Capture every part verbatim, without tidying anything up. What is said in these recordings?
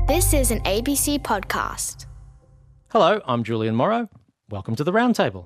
This is an A B C podcast. Hello, I'm Julian Morrow. Welcome to the Roundtable.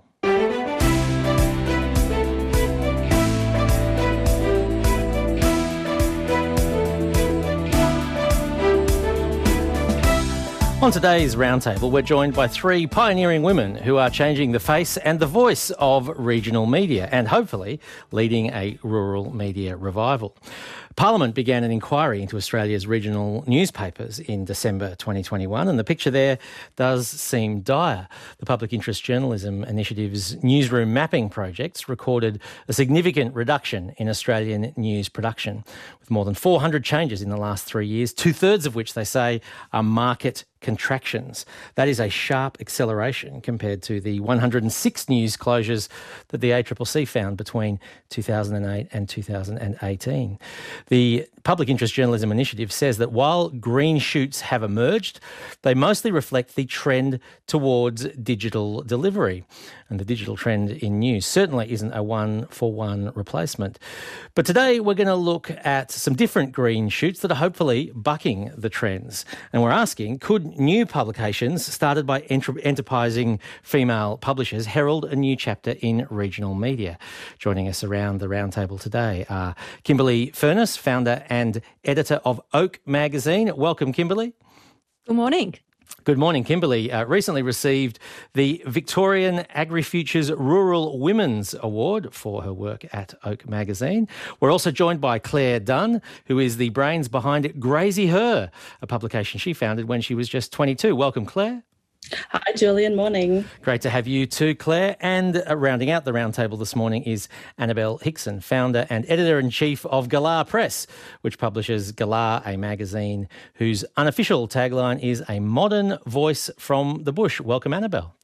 On today's Roundtable, we're joined by three pioneering women who are changing the face and the voice of regional media and hopefully leading a rural media revival. Parliament began an inquiry into Australia's regional newspapers in December twenty twenty-one, and the picture there does seem dire. The Public Interest Journalism Initiative's newsroom mapping projects recorded a significant reduction in Australian news production, with more than four hundred changes in the last three years, two-thirds of which they say are market contractions. That is a sharp acceleration compared to the one hundred six news closures that the A C C C found between two thousand eight and two thousand eighteen. The Public Interest Journalism Initiative says that while green shoots have emerged, they mostly reflect the trend towards digital delivery. And the digital trend in news certainly isn't a one-for-one replacement. But today we're going to look at some different green shoots that are hopefully bucking the trends. And we're asking, could new publications started by enter- enterprising female publishers herald a new chapter in regional media? Joining us around the roundtable today are Kimberly Furness, founder and editor of Oak Magazine. Welcome, Kimberly. Good morning. Good morning. Kimberly uh, recently received the Victorian AgriFutures Rural Women's Award for her work at Oak Magazine. We're also joined by Claire Dunn, who is the brains behind Grazie Her, a publication she founded when she was just twenty-two. Welcome, Claire. Hi, Julian. Morning. Great to have you too, Claire. And uh, rounding out the roundtable this morning is Annabelle Hickson, founder and editor-in-chief of Galah Press, which publishes Galah, a magazine whose unofficial tagline is "A modern voice from the bush." Welcome, Annabelle.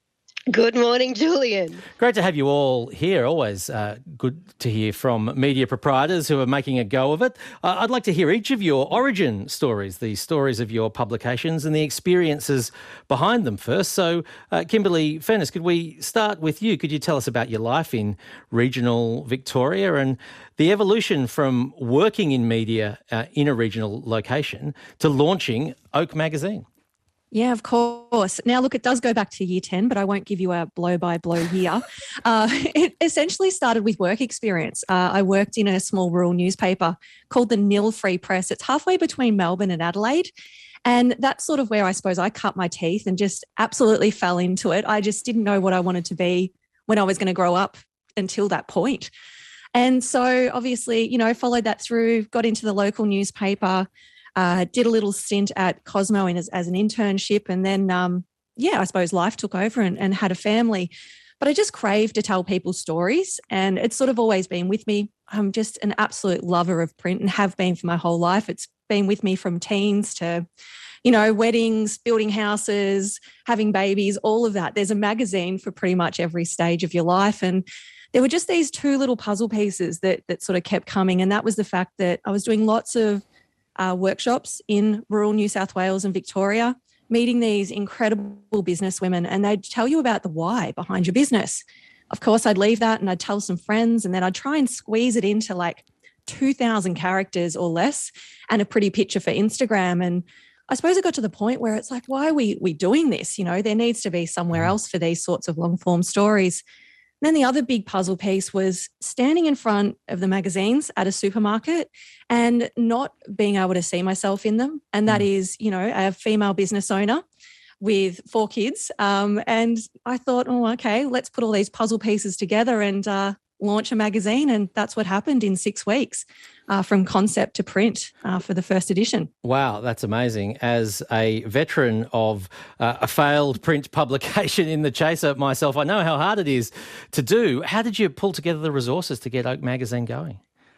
Good morning, Julian. Great to have you all here. Always uh, good to hear from media proprietors who are making a go of it. Uh, I'd like to hear each of your origin stories, the stories of your publications and the experiences behind them first. So, uh, Kimberly Furness, could we start with you? Could you tell us about your life in regional Victoria and the evolution from working in media uh, in a regional location to launching Oak Magazine? Yeah, of course. Now, look, it does go back to year ten, but I won't give you a blow-by-blow year. Uh, it essentially started with work experience. Uh, I worked in a small rural newspaper called the Nil Free Press. It's halfway between Melbourne and Adelaide. And that's sort of where I suppose I cut my teeth and just absolutely fell into it. I just didn't know what I wanted to be when I was going to grow up until that point. And so obviously, you know, followed that through, got into the local newspaper, Uh, did a little stint at Cosmo in as, as an internship, and then, um, yeah, I suppose life took over and, and had a family. But I just craved to tell people stories, and it's sort of always been with me. I'm just an absolute lover of print and have been for my whole life. It's been with me from teens to, you know, weddings, building houses, having babies, all of that. There's a magazine for pretty much every stage of your life. And there were just these two little puzzle pieces that that sort of kept coming, and that was the fact that I was doing lots of Uh, workshops in rural New South Wales and Victoria, meeting these incredible businesswomen, and they'd tell you about the why behind your business. Of course, I'd leave that and I'd tell some friends, and then I'd try and squeeze it into like two thousand characters or less and a pretty picture for Instagram. And I suppose it got to the point where it's like, why are we, we doing this? You know, there needs to be somewhere else for these sorts of long form stories. And then the other big puzzle piece was standing in front of the magazines at a supermarket and not being able to see myself in them. And that mm. is, you know, a female business owner with four kids. Um, and I thought, oh, okay, let's put all these puzzle pieces together and uh, launch a magazine. And that's what happened in six weeks uh, from concept to print uh, for the first edition. Wow, that's amazing. As a veteran of uh, a failed print publication in the Chaser myself, I know how hard it is to do. How did you pull together the resources to get Oak Magazine going?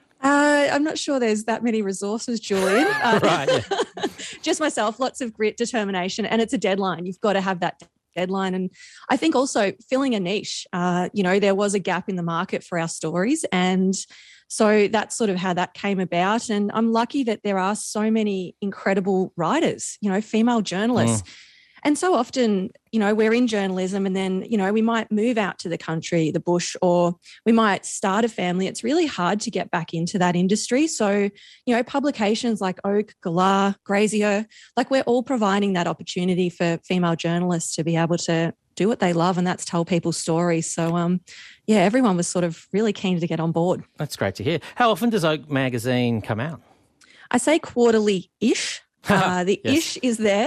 Uh, I'm not sure there's that many resources, Julian. Uh, right. Yeah. Just myself, lots of grit, determination, and it's a deadline. You've got to have that deadline. And I think also filling a niche. Uh, you know, there was a gap in the market for our stories, and so that's sort of how that came about. And I'm lucky that there are so many incredible writers, you know, female journalists. Mm. And so often, you know, we're in journalism and then, you know, we might move out to the country, the bush, or we might start a family. It's really hard to get back into that industry. So, you know, publications like Oak, Galah, Grazier, like we're all providing that opportunity for female journalists to be able to do what they love, and that's tell people stories. So, um, yeah, everyone was sort of really keen to get on board. That's great to hear. How often does Oak magazine come out? I say quarterly-ish. Uh, the Yes. ish is there.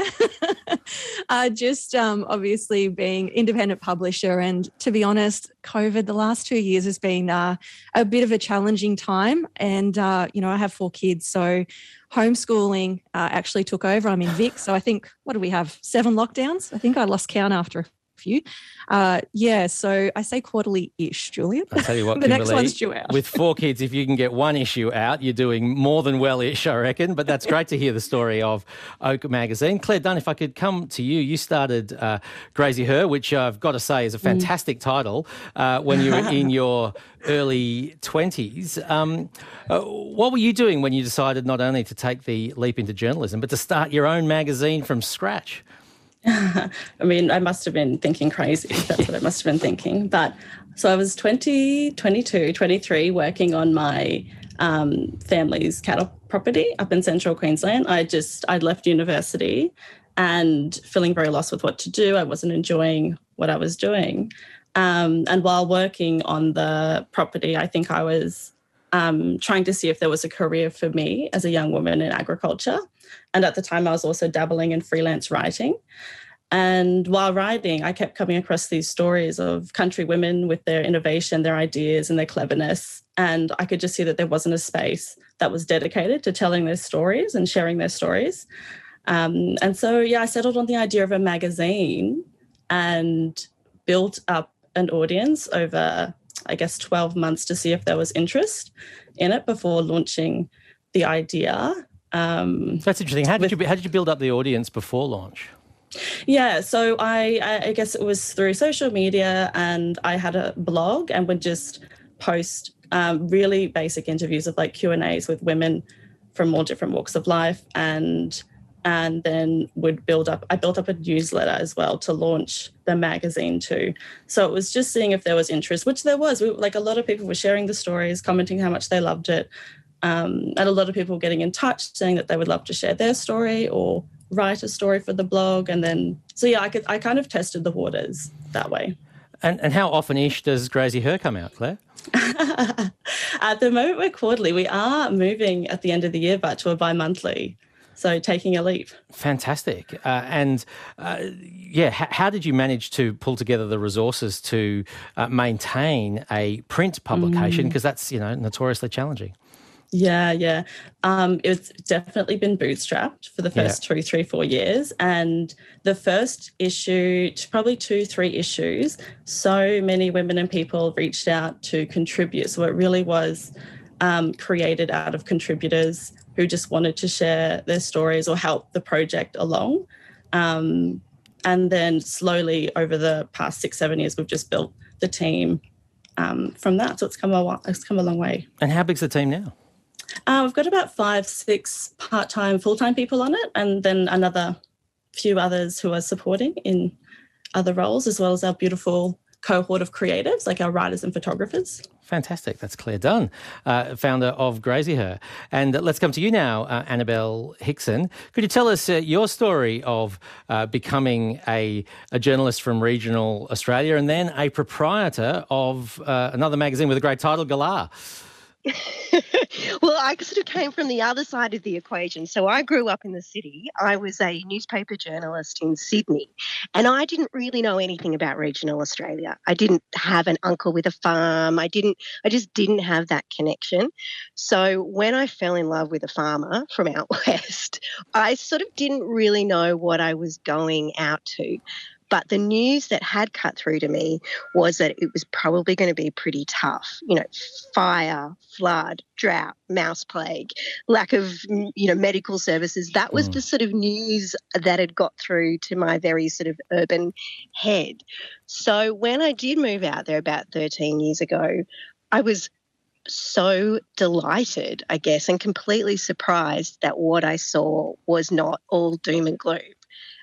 uh, just um, obviously being independent publisher, and to be honest, COVID the last two years has been uh, a bit of a challenging time. And uh, you know, I have four kids, so homeschooling uh, actually took over. I'm in Vic, so I think what do we have? Seven lockdowns. I think I lost count after a few. Uh, yeah, so I say quarterly-ish, Julian. I'll tell you what, the Kimberly, next one's due out. with four kids, if you can get one issue out, you're doing more than well-ish, I reckon. But that's great to hear the story of Oak magazine. Claire Dunn, if I could come to you, you started uh, Grazie Her, which I've got to say is a fantastic mm. title uh, when you were in your early twenties. Um, uh, what were you doing when you decided not only to take the leap into journalism, but to start your own magazine from scratch? I mean, I must have been thinking crazy. That's what I must have been thinking. But so I was twenty, twenty-two, twenty-three working on my um, family's cattle property up in central Queensland. I just, I'd left university and feeling very lost with what to do. I wasn't enjoying what I was doing. Um, and while working on the property, I think I was um, trying to see if there was a career for me as a young woman in agriculture. And at the time, I was also dabbling in freelance writing. And while writing, I kept coming across these stories of country women with their innovation, their ideas and their cleverness. And I could just see that there wasn't a space that was dedicated to telling their stories and sharing their stories. Um, and so, yeah, I settled on the idea of a magazine and built up an audience over, I guess, twelve months to see if there was interest in it before launching the idea. Um, That's interesting. How did with, you how did you build up the audience before launch? Yeah, so I, I guess it was through social media, and I had a blog and would just post um, really basic interviews of like Q and A's with women from all different walks of life, and and then would build up, I built up a newsletter as well to launch the magazine too. So it was just seeing if there was interest, which there was. We, like a lot of people were sharing the stories, commenting how much they loved it. Um, and a lot of people getting in touch saying that they would love to share their story or write a story for the blog. And then, so yeah, I could, I kind of tested the waters that way. And and how often-ish does Grazie Her come out, Claire? At the moment, we're quarterly. We are moving at the end of the year, but to a bi-monthly. So taking a leap. Fantastic. Uh, and uh, yeah, h- how did you manage to pull together the resources to uh, maintain a print publication? Because mm. that's, you know, notoriously challenging. Yeah, yeah. Um, it's definitely been bootstrapped for the first yeah. two, three, four years. And the first issue, probably two, three issues, so many women and people reached out to contribute. So it really was um, created out of contributors who just wanted to share their stories or help the project along. Um, and then slowly over the past six, seven years, we've just built the team um, from that. So it's come a, it's come a long way. And how big's the team now? Uh, we've got about five, six part-time, full-time people on it, and then another few others who are supporting in other roles, as well as our beautiful cohort of creatives, like our writers and photographers. Fantastic. That's Claire Dunn, uh, founder of Grazie Her. And uh, let's come to you now, uh, Annabelle Hickson. Could you tell us uh, your story of uh, becoming a, a journalist from regional Australia and then a proprietor of uh, another magazine with a great title, Galah? Well, I sort of came from the other side of the equation. So I grew up in the city. I was a newspaper journalist in Sydney, and I didn't really know anything about regional Australia. I didn't have an uncle with a farm. I didn't, I just didn't have that connection. So when I fell in love with a farmer from out west, I sort of didn't really know what I was going out to. But the news that had cut through to me was that it was probably going to be pretty tough. You know, fire, flood, drought, mouse plague, lack of, you know, medical services. That was mm. the sort of news that had got through to my very sort of urban head. So when I did move out there about thirteen years ago, I was so delighted, I guess, and completely surprised that what I saw was not all doom and gloom.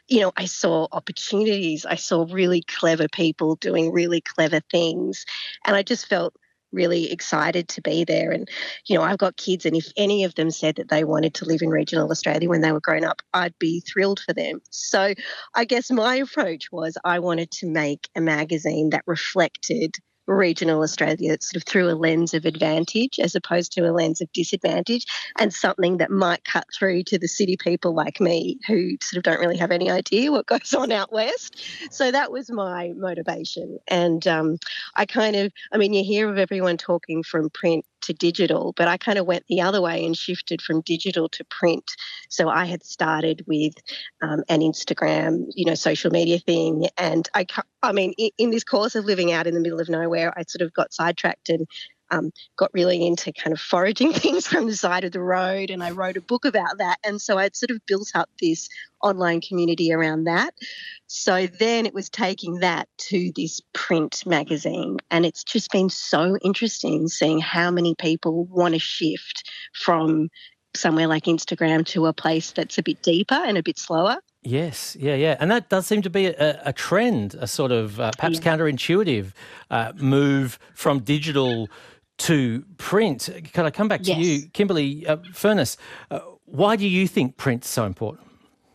you know, I saw opportunities. I saw really clever people doing really clever things. And I just felt really excited to be there. And, you know, I've got kids, and if any of them said that they wanted to live in regional Australia when they were grown up, I'd be thrilled for them. So I guess my approach was I wanted to make a magazine that reflected regional Australia sort of through a lens of advantage as opposed to a lens of disadvantage, and something that might cut through to the city people like me who sort of don't really have any idea what goes on out west. So that was my motivation. And um, I kind of, I mean, you hear of everyone talking from print to digital, but I kind of went the other way and shifted from digital to print. So I had started with um, an Instagram, you know, social media thing. And I, I mean, in, in this course of living out in the middle of nowhere, I sort of got sidetracked and um, got really into kind of foraging things from the side of the road. And I wrote a book about that. And so I'd sort of built up this online community around that. So then it was taking that to this print magazine. And it's just been so interesting seeing how many people want to shift from somewhere like Instagram to a place that's a bit deeper and a bit slower. Yes, yeah, yeah. And that does seem to be a, a trend, a sort of uh, perhaps yeah. counterintuitive uh, move from digital to print. Can I come back to yes. you, Kimberly uh, Furness? Uh, why do you think print's so important?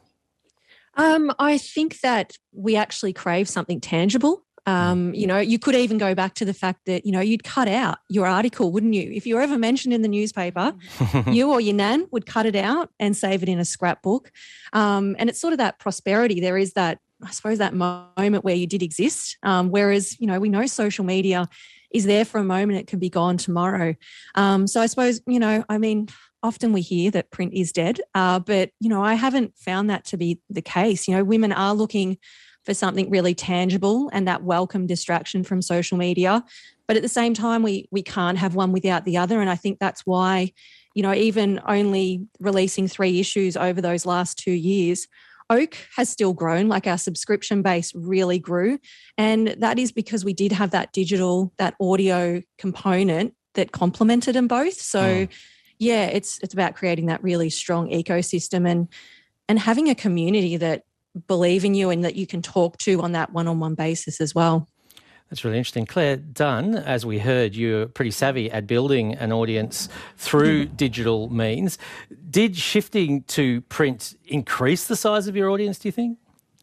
Um, I think that we actually crave something tangible. Um, you know, you could even go back to the fact that, you know, you'd cut out your article, wouldn't you? If you were ever mentioned in the newspaper, you or your nan would cut it out and save it in a scrapbook. Um, and it's sort of that prosperity. There is that, I suppose, that moment where you did exist. Um, whereas, you know, we know social media is there for a moment. It can be gone tomorrow. Um, so I suppose, you know, I mean, often we hear that print is dead, uh, but, you know, I haven't found that to be the case. You know, women are looking for something really tangible and that welcome distraction from social media. But at the same time, we we can't have one without the other. And I think that's why, you know, even only releasing three issues over those last two years, Oak has still grown, like our subscription base really grew. And that is because we did have that digital, that audio component that complemented them both. So mm. yeah, it's it's about creating that really strong ecosystem and and having a community that believe in you and that you can talk to on that one-on-one basis as well. That's really interesting. Claire Dunn, as we heard, you're pretty savvy at building an audience through digital means. Did shifting to print increase the size of your audience, do you think?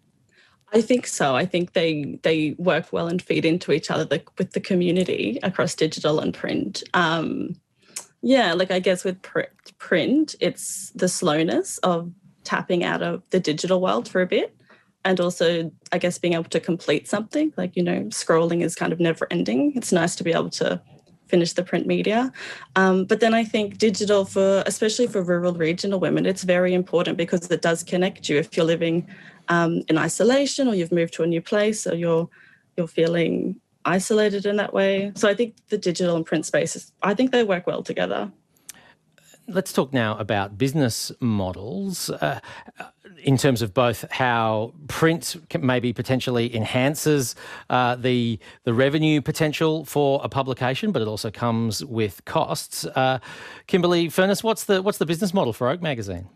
I think so. I think they they work well and feed into each other the, with the community across digital and print. Um, yeah, like I guess with pr- print, it's the slowness of tapping out of the digital world for a bit, and also I guess being able to complete something, like, you know, scrolling is kind of never ending. It's nice to be able to finish the print media. Um, but then I think digital, for especially for rural regional women, it's very important because it does connect you if you're living um, in isolation or you've moved to a new place or you're you're feeling isolated in that way. So I think the digital and print spaces, I think they work well together. Let's talk now about business models uh, in terms of both how print can maybe potentially enhances uh, the the revenue potential for a publication, but it also comes with costs. Uh, Kimberly Furness, what's the what's the business model for Oak Magazine?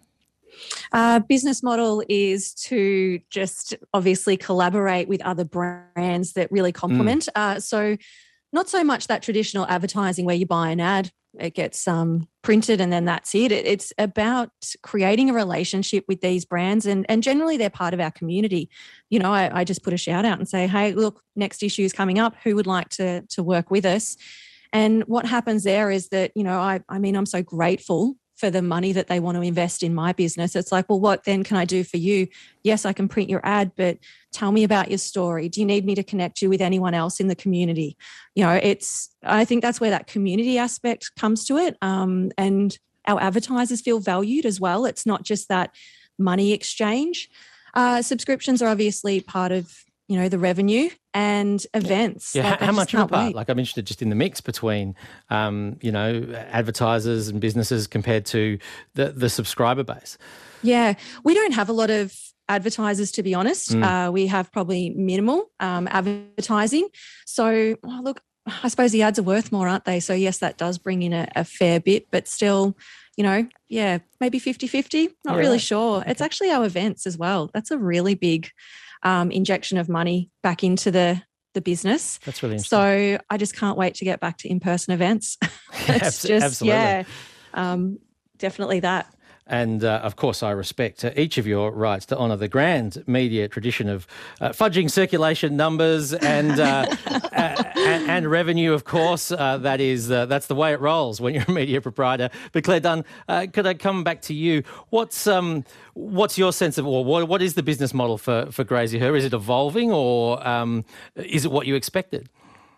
Uh, business model is to just obviously collaborate with other brands that really complement. Mm. Uh, so not so much that traditional advertising where you buy an ad, it gets um, printed and then that's it. it. It's about creating a relationship with these brands and, and generally they're part of our community. You know, I, I just put a shout out and say, hey, look, next issue is coming up. Who would like to, to work with us? And what happens there is that, you know, I, I mean, I'm so grateful for the money that they want to invest in my business. It's like, well, what then can I do for you? Yes, I can print your ad, but tell me about your story. Do you need me to connect you with anyone else in the community? You know, it's, I think that's where that community aspect comes to it. Um, and our advertisers feel valued as well. It's not just that money exchange. Uh, subscriptions are obviously part of, you know, the revenue and events. Yeah, like, how, how much of a part? Wait. Like I'm interested just in the mix between, um, you know, advertisers and businesses compared to the, the subscriber base. Yeah, we don't have a lot of advertisers, to be honest. Mm. Uh, we have probably minimal um, advertising. So, oh, look, I suppose the ads are worth more, aren't they? So, yes, that does bring in a, a fair bit, but still, you know, yeah, maybe fifty-fifty, not Yeah. really sure. It's actually our events as well. That's a really big um, injection of money back into the the business. That's really interesting. So I just can't wait to get back to in-person events. It's Abs- just, absolutely. yeah, um, definitely that. And, uh, of course, I respect uh, each of your rights to honour the grand media tradition of uh, fudging circulation numbers and uh, uh, and, and revenue, of course. Uh, that is, uh, that's the way it rolls when you're a media proprietor. But, Claire Dunn, uh, could I come back to you? What's um, what's your sense of, or what, what is the business model for, for Graziher? Is it evolving, or um, is it what you expected?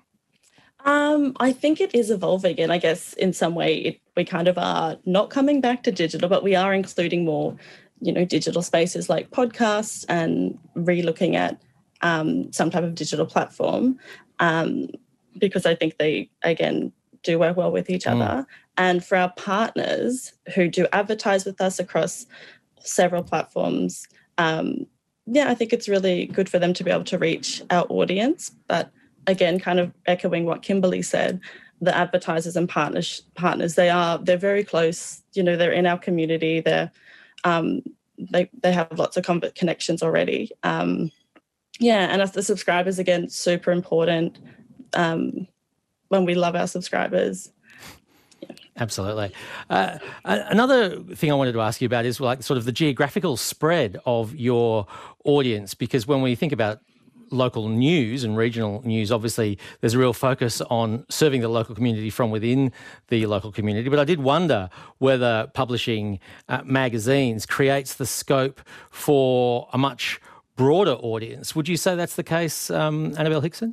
Um, I think it is evolving, and I guess in some way it, we kind of are not coming back to digital, but we are including more, you know, digital spaces like podcasts and re-looking at um, some type of digital platform um, because I think they, again, do work well with each Mm. other. And for our partners who do advertise with us across several platforms, um, yeah, I think it's really good for them to be able to reach our audience, but again, kind of echoing what Kimberly said, the advertisers and partners, partners, they are, they're very close. You know, they're in our community. They're, um, they, they have lots of con- connections already. Um, yeah, and as the subscribers, again, super important um, when we love our subscribers. Absolutely. Uh, another thing I wanted to ask you about is like sort of the geographical spread of your audience, because when we think about local news and regional news, obviously there's a real focus on serving the local community from within the local community. But I did wonder whether publishing uh, magazines creates the scope for a much broader audience. Would you say that's the case, um, Annabelle Hickson?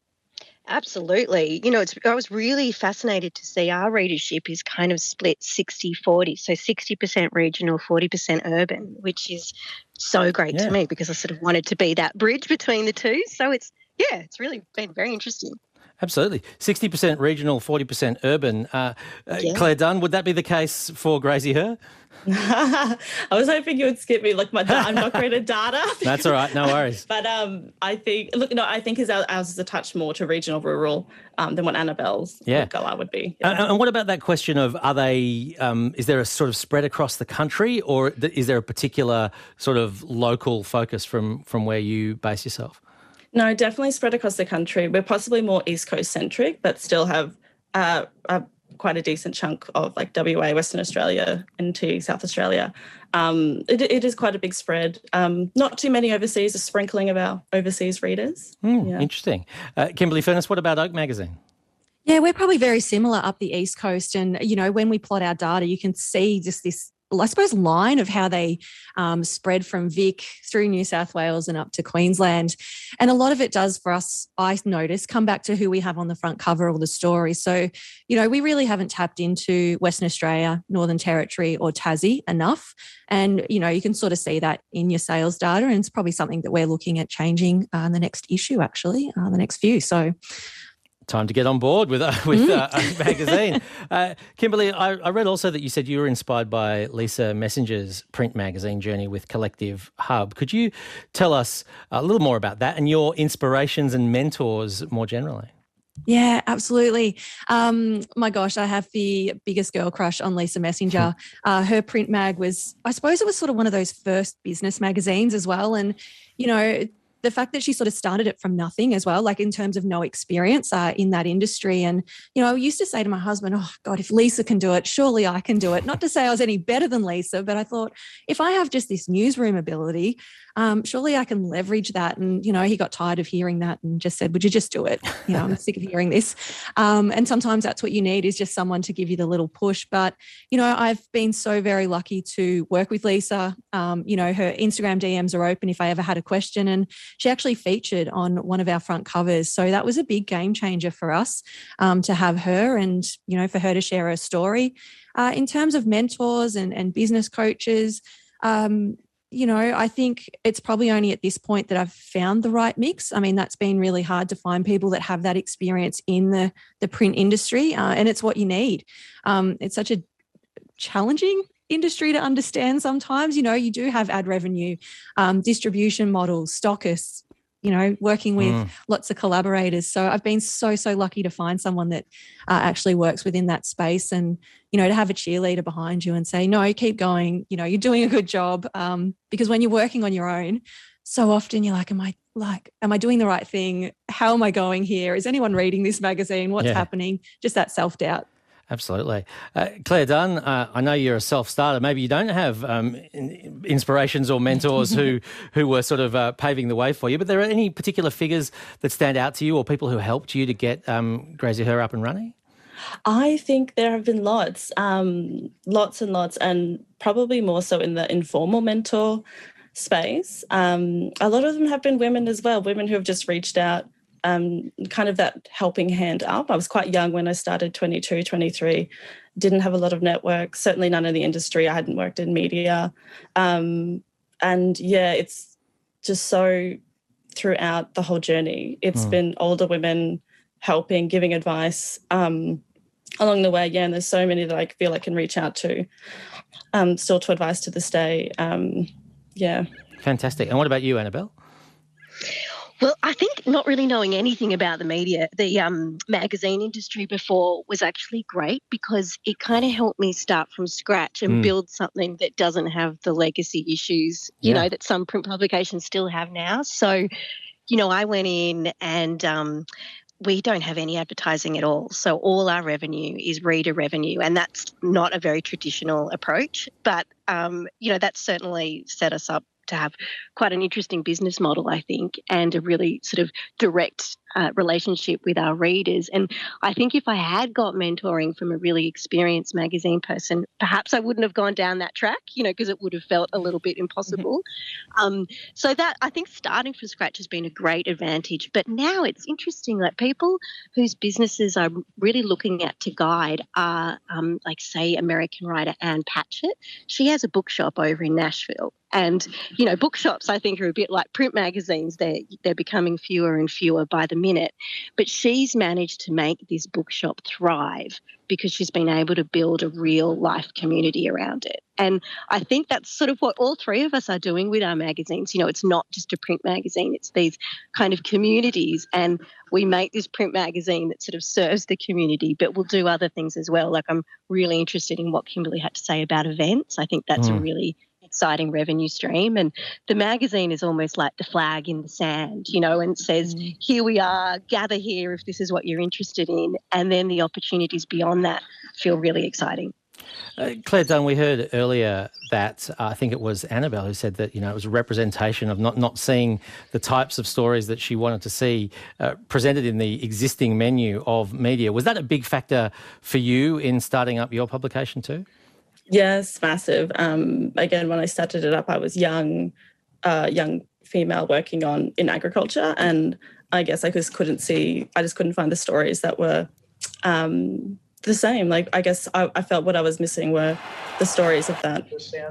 Absolutely. You know, it's, I was really fascinated to see our readership is kind of split sixty forty. So sixty percent regional, forty percent urban, which is so great Yeah. to me because I sort of wanted to be that bridge between the two. So it's, yeah, it's really been very interesting. Absolutely. sixty percent regional, forty percent urban. Uh, uh, Yeah. Claire Dunn, would that be the case for Graziher? I was hoping you would skip me, like my da- I'm not great at data. That's all right, no worries. But um, I think, look, no, I think ours, ours is a touch more to regional, rural um, than what Annabelle's Yeah. goal would be. Yeah. Uh, and what about that question of are they, um, is there a sort of spread across the country, or th- is there a particular sort of local focus from, from where you base yourself? No, definitely spread across the country. We're possibly more East Coast centric, but still have uh, a, quite a decent chunk of like W A, Western Australia, into South Australia. Um, it, it is quite a big spread. Um, not too many overseas, a sprinkling of our overseas readers. Hmm, Yeah. Interesting. Uh, Kimberly Furness, what about Oak Magazine? Yeah, we're probably very similar up the East Coast. And, you know, when we plot our data, you can see just this, I suppose, line of how they um, spread from Vic through New South Wales and up to Queensland. And a lot of it does for us, I notice, come back to who we have on the front cover or the story. So, you know, we really haven't tapped into Western Australia, Northern Territory or Tassie enough. And, you know, you can sort of see that in your sales data. And it's probably something that we're looking at changing uh, in the next issue, actually, uh, the next few. So, Time to get on board with uh, with uh, Mm. Oak Magazine. Uh, Kimberly, I, I read also that you said you were inspired by Lisa Messenger's print magazine journey with Collective Hub. Could you tell us a little more about that and your inspirations and mentors more generally? Yeah, absolutely. Um, my gosh, I have the biggest girl crush on Lisa Messenger. Uh, her print mag was, I suppose it was sort of one of those first business magazines as well. And, you know, the fact that she sort of started it from nothing as well, like in terms of no experience uh, in that industry. And, you know, I used to say to my husband, oh, God, if Lisa can do it, surely I can do it. Not to say I was any better than Lisa, but I thought if I have just this newsroom ability, um, surely I can leverage that. And, you know, he got tired of hearing that and just said, would you just do it? You know, I'm sick of hearing this. Um, and sometimes that's what you need is just someone to give you the little push. But, you know, I've been so very lucky to work with Lisa. Um, you know, her Instagram D Ms are open if I ever had a question. And she actually featured on one of our front covers. So that was a big game changer for us um, to have her and, you know, for her to share her story. Uh, in terms of mentors and, and business coaches, um, you know, I think it's probably only at this point that I've found the right mix. I mean, that's been really hard to find people that have that experience in the, the print industry, uh, and it's what you need. Um, it's such a challenging industry to understand sometimes. You know, you do have ad revenue, um, distribution models, stockists, you know, working with Mm. lots of collaborators. So I've been so, so lucky to find someone that uh, actually works within that space, and, you know, to have a cheerleader behind you and say, no, keep going, you know, you're doing a good job. Um, because when you're working on your own, so often you're like, am I like, am I doing the right thing? How am I going here? Is anyone reading this magazine? What's Yeah. happening? Just that self-doubt. Absolutely. Uh, Claire Dunn, uh, I know you're a self-starter. Maybe you don't have um, in- inspirations or mentors who, who were sort of uh, paving the way for you, but there are any particular figures that stand out to you or people who helped you to get um, Graziher up and running? I think there have been lots, um, lots and lots, and probably more so in the informal mentor space. Um, a lot of them have been women as well, women who have just reached out, um, kind of that helping hand up. I was quite young when I started, twenty-two, twenty-three, didn't have a lot of networks, certainly none in the industry. I hadn't worked in media. Um, and yeah, it's just so throughout the whole journey, it's Mm. been older women helping, giving advice um, along the way. Yeah, and there's so many that I feel I can reach out to, um, still to advice to this day. Um, yeah. Fantastic. And what about you, Annabelle? Well, I think not really knowing anything about the media, the um, magazine industry before was actually great because it kind of helped me start from scratch and Mm. build something that doesn't have the legacy issues, you Yeah. know, that some print publications still have now. So, you know, I went in and um, we don't have any advertising at all. So all our revenue is reader revenue, and that's not a very traditional approach. But, um, you know, that's certainly set us up to have quite an interesting business model, I think, and a really sort of direct uh, relationship with our readers. And I think if I had got mentoring from a really experienced magazine person, perhaps I wouldn't have gone down that track, you know, because it would have felt a little bit impossible. Um, so that I think starting from scratch has been a great advantage. But now it's interesting, like people whose businesses I'm really looking at to guide are um, like, say, American writer Anne Patchett. She has a bookshop over in Nashville. And, you know, bookshops, I think, are a bit like print magazines. They're, they're becoming fewer and fewer by the minute. But she's managed to make this bookshop thrive because she's been able to build a real life community around it. And I think that's sort of what all three of us are doing with our magazines. You know, it's not just a print magazine, it's these kind of communities. And we make this print magazine that sort of serves the community, but we'll do other things as well. Like, I'm really interested in what Kimberly had to say about events. I think that's Mm. a really exciting revenue stream, and the magazine is almost like the flag in the sand, you know, and it says, Mm. here we are, gather here if this is what you're interested in, and then the opportunities beyond that feel really exciting. Uh, Claire Dunn, we heard earlier that uh, I think it was Annabelle who said that, you know, it was a representation of not, not seeing the types of stories that she wanted to see uh, presented in the existing menu of media. Was that a big factor for you in starting up your publication too? Yes, massive. Um, again, when I started it up, I was young, uh, young female working on in agriculture, and I guess I just couldn't see. I just couldn't find the stories that were um, the same. Like, I guess I, I felt what I was missing were the stories of that.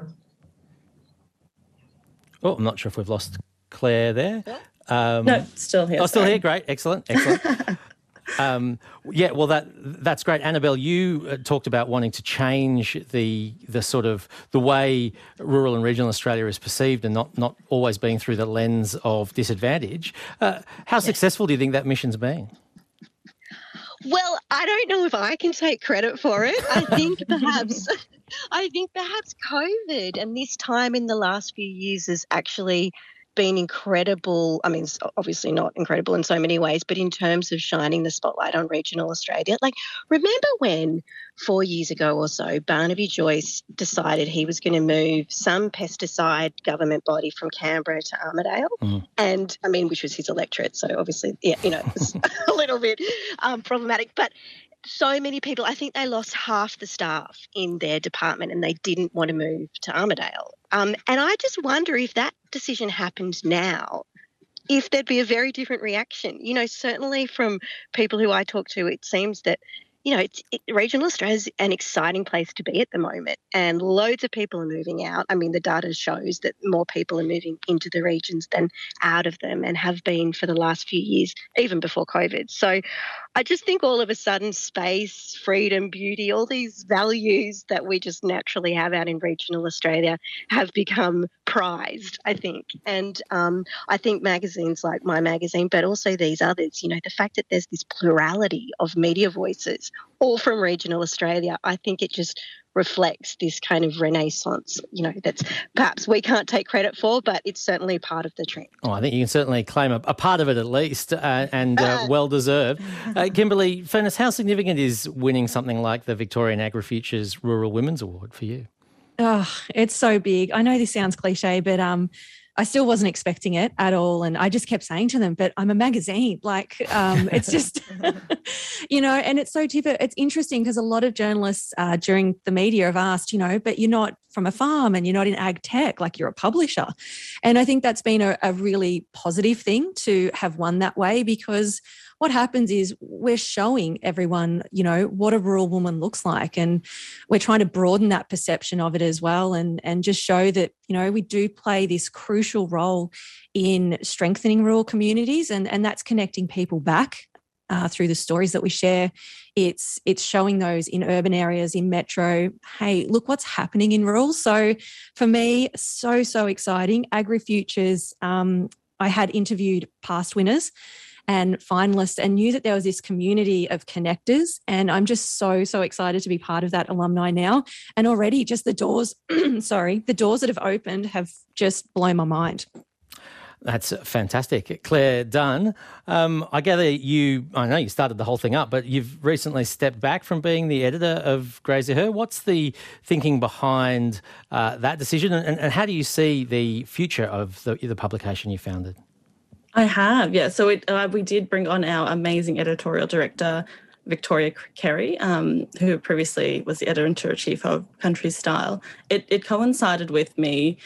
Oh, I'm not sure if we've lost Claire there. Um, No, still here. Oh, still sorry. here. Great, excellent, excellent. Um, yeah, well, that that's great. Annabelle, you uh, talked about wanting to change the the sort of the way rural and regional Australia is perceived, and not not always being through the lens of disadvantage. Uh, how successful do you think that mission's been? Well, I don't know if I can take credit for it. I think perhaps I think perhaps COVID and this time in the last few years has actually been incredible. I mean, it's obviously not incredible in so many ways, but in terms of shining the spotlight on regional Australia. Like, remember when four years ago or so, Barnaby Joyce decided he was going to move some pesticide government body from Canberra to Armidale? Mm. And, I mean, which was his electorate. So obviously, yeah, you know, it was a little bit um, problematic. But so many people, I think they lost half the staff in their department and they didn't want to move to Armidale. Um, and I just wonder if that decision happened now, if there'd be a very different reaction. You know, certainly from people who I talk to, it seems that, you know, it's, it, regional Australia is an exciting place to be at the moment, and loads of people are moving out. I mean, the data shows that more people are moving into the regions than out of them, and have been for the last few years, even before COVID. So I just think all of a sudden space, freedom, beauty, all these values that we just naturally have out in regional Australia have become prized, I think. And um, I think magazines like my magazine, but also these others, you know, the fact that there's this plurality of media voices, all from regional Australia, I think it just reflects this kind of renaissance, you know, that's perhaps we can't take credit for, but it's certainly part of the trend. Oh, I think you can certainly claim a, a part of it at least, uh, and uh, well deserved. Uh, Kimberly Furness, how significant is winning something like the Victorian AgriFutures Rural Women's Award for you? Oh, it's so big. I know this sounds cliche, but um, I still wasn't expecting it at all. And I just kept saying to them, but I'm a magazine. Like, um, it's just, you know, and it's so different. It's interesting because a lot of journalists uh, during the media have asked, you know, but you're not from a farm and you're not in ag tech, like you're a publisher. And I think that's been a, a really positive thing to have won that way, because what happens is we're showing everyone, you know, what a rural woman looks like, and we're trying to broaden that perception of it as well, and, and just show that, you know, we do play this crucial role in strengthening rural communities, and, and that's connecting people back uh, through the stories that we share. It's it's showing those in urban areas, in metro, hey, look what's happening in rural. So for me, so, so exciting. AgriFutures, um, I had interviewed past winners and finalists, and knew that there was this community of connectors. And I'm just so, so excited to be part of that alumni now. And already just the doors, sorry, the doors that have opened have just blown my mind. That's fantastic. Claire Dunn, um, I gather you, I know you started the whole thing up, but you've recently stepped back from being the editor of Graziher Her. What's the thinking behind uh, that decision, and, and how do you see the future of the, the publication you founded? I have, yeah. So it, uh, we did bring on our amazing editorial director, Victoria Carey, um, who previously was the editor-in-chief of Country Style. It, it coincided with me,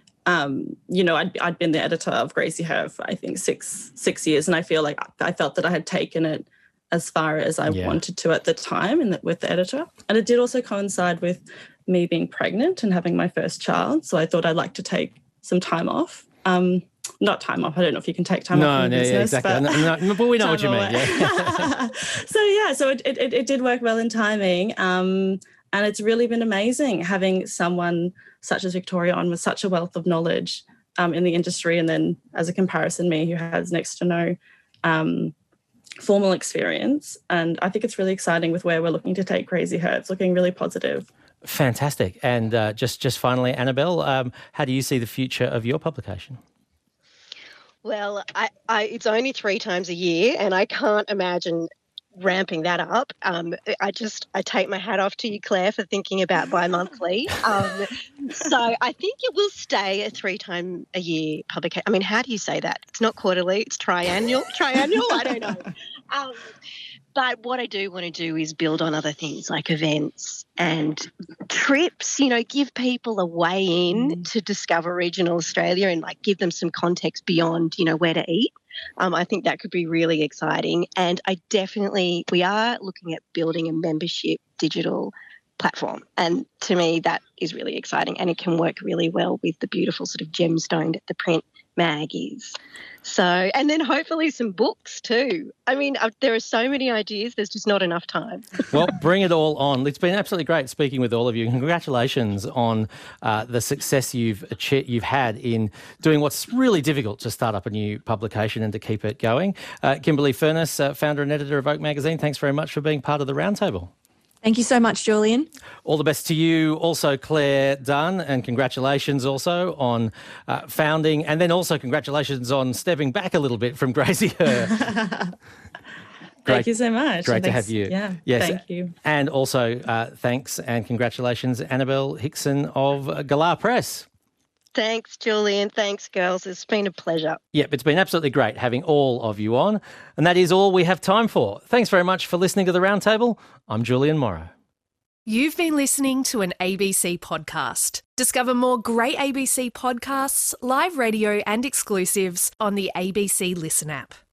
um, you know, I'd, I'd been the editor of Graziher Her for, I think, six six years, and I feel like I felt that I had taken it as far as I yeah. wanted to at the time and with the editor. And it did also coincide with me being pregnant and having my first child, so I thought I'd like to take some time off. Um, Not time off. I don't know if you can take time no, off from no, business. Yeah, exactly. But, no, no, but we know what you mean. Yeah. so, yeah, so it, it, it did work well in timing. Um, and it's really been amazing having someone such as Victoria on with such a wealth of knowledge um, in the industry. And then as a comparison, me who has next to no um, formal experience. And I think it's really exciting with where we're looking to take Graziher Her. It's looking really positive. Fantastic. And uh, just, just finally, Annabelle, um, how do you see the future of your publication? Well, I, I, it's only three times a year, and I can't imagine ramping that up. Um, I just, I take my hat off to you, Claire, for thinking about bi-monthly. Um, so I think it will stay a three time a year publication. I mean, how do you say that? It's not quarterly, it's triennial. Triennial? I don't know. Um, But what I do want to do is build on other things like events and trips, you know, give people a way in mm. to discover regional Australia and like give them some context beyond, you know, where to eat. Um, I think that could be really exciting. And I definitely, we are looking at building a membership digital platform. And to me, that is really exciting, and it can work really well with the beautiful sort of gemstone that the print mag is. So, and then hopefully some books too. I mean, uh, there are so many ideas, there's just not enough time. Well, bring it all on. It's been absolutely great speaking with all of you. Congratulations on uh, the success you've achieved, you've had in doing what's really difficult to start up a new publication and to keep it going. Uh, Kimberly Furness, uh, founder and editor of Oak Magazine, thanks very much for being part of the roundtable. Thank you so much, Julian. All the best to you also, Claire Dunn, and congratulations also on uh, founding, and then also congratulations on stepping back a little bit from Graziher Her. Thank you so much. Great to have you. Yeah, yes. Thank you. And also uh, thanks and congratulations, Annabelle Hickson of Galah Press. Thanks, Julian. Thanks, girls. It's been a pleasure. Yep, it's been absolutely great having all of you on. And that is all we have time for. Thanks very much for listening to The Roundtable. I'm Julian Morrow. You've been listening to an A B C podcast. Discover more great A B C podcasts, live radio and exclusives on the A B C Listen app.